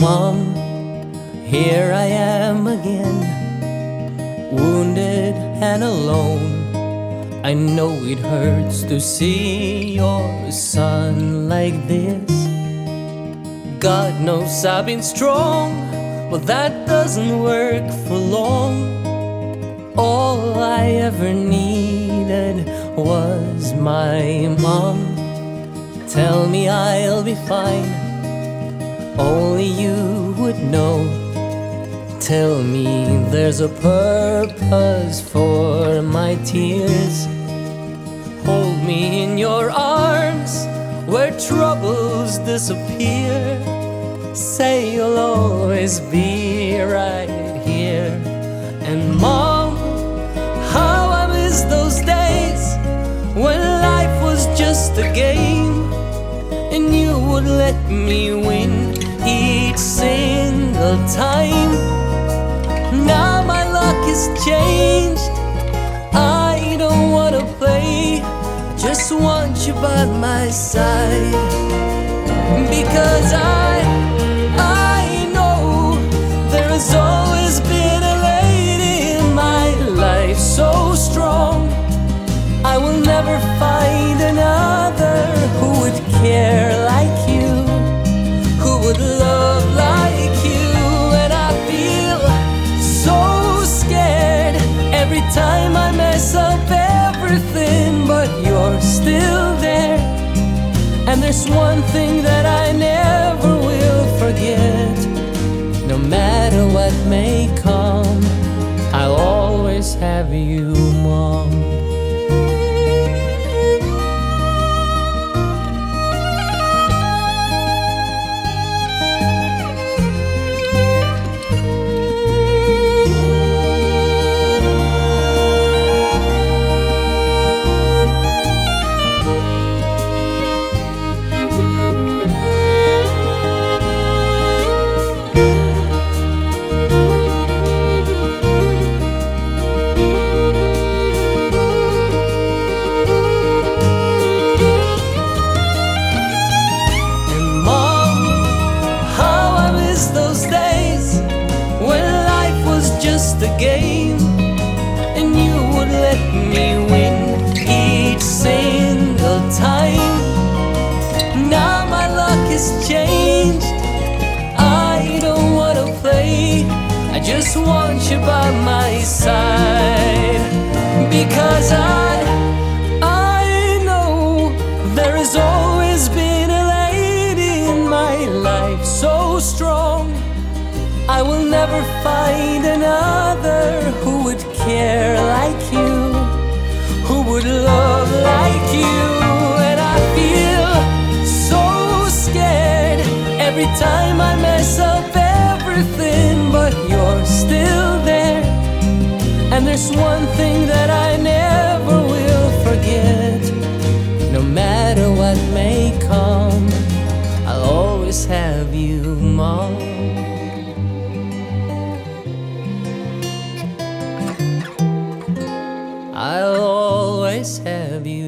Mom, here I am again, wounded and alone. I know it hurts to see your son like this. God knows I've been strong, but that doesn't work for long. All I ever needed was my mom. Tell me I'll be fine, only you would know. Tell me there's a purpose for my tears. Hold me in your arms where troubles disappear. Say you'll always be right here. And Mom, how I miss those days when life was just a game, and you would let me win each single time. Now my luck is changed, I don't wanna play, just want you by my side. Because I know there has always been a lady in my life so strong. I will never find another who would care like you, who would love like you. And I feel so scared every time I mess up everything, but you're still there. And there's one thing that I never will forget. No matter what may come, I'll always have you, Mom. Just a game, and you would let me win each single time. Now my luck has changed, I don't wanna play, I just want you by my side. Because I know there has always been a lady in my life so strong. I will never find another who would care like you, who would love like you. And I feel so scared every time I mess up everything, but you're still there. And there's one thing that I never will forget. No matter what may come, I'll always have you, Mom. I'll always have you.